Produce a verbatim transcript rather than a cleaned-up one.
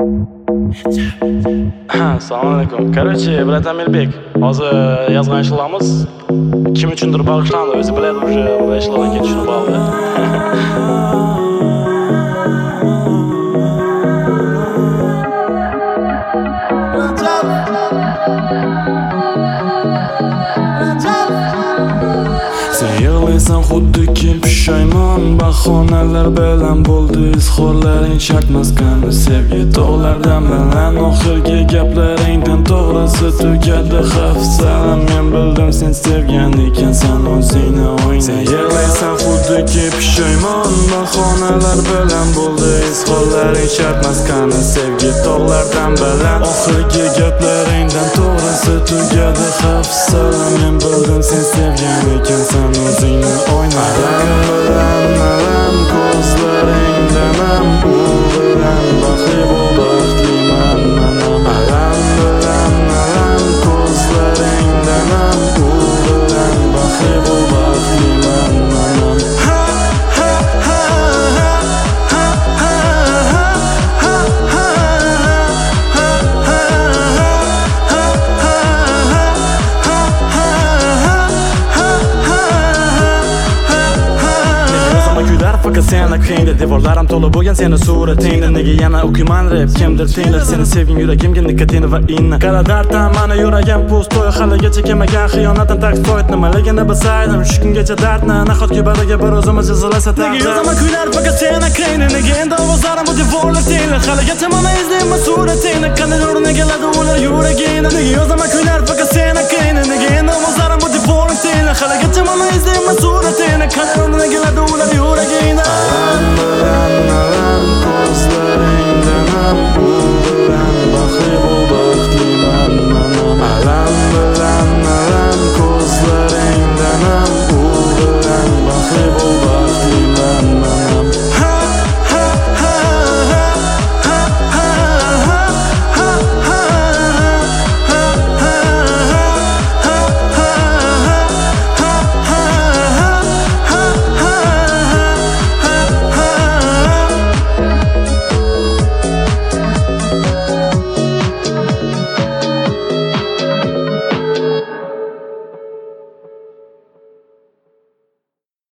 Assalomu alaykum. Короче, брат Amilbek, hozir yozgan ishlarimiz kim uchundir bag'ishlandi. O'zi biladi, o'sha bu ishlardan keyin tushunib oldi. Sen yig'laysan xuddiki pushaymon, bahonalar bilan bo'ldi izhorlaring shartmaskan. Sevgi tog'lardan bilan oxirgi gaplaringdan to'g'risi tugadi xavf. Salam, men bildim sen sevgan ekansan o'zingni o'yna. Sen yig'laysan xuddiki pushaymon, bahonalar bilan bo'ldi izhorlaring shartmaskan. Sevgi tog'lardan bilan oxirgi gaplaringdan to'g'risi tugadi xavf. Salam, men bildim sen sevgan ekansan o'zingni o'yna. Alam bilan alam ko'zlaringdan ham u bilan baxtli bo'l, baxtliman manam. Alam bilan alam ko'zlaringdan ham u bilan baxtli bo'l, baxtliman manam. Ha ha ha ha ha ha ha ha Fakat seni kıyında devorlarim to'la bo'lgan seni suratingda. Nega yana o'qiyman rap, kimdir tinglar seni sevgin yuragimga nikotini va inna. Qara darddan mani yuragim po'stoy, haligacha kelmagan xiyonatdan takstoyt. Nimaligini bilsaydim shu kungacha dardni, nahotki bariga bir o'zim jazolasa taqdir. Nega yozaman kuylar fakat seni kıyında. Nega endi ovozlarim bu devorlar tinglar, haligacha mana izlayman suratingni. Qanday o'rniga keladi ular yuragingda. Nega yozaman kuylar fakat seni kıyında. Nega endi ovozlarim bu devorlar tinglar, haligacha mana izlayman suratingni. Qanday o'rniga keladi ular yuragingda. Alam bilan alam ko'zlaringdan ham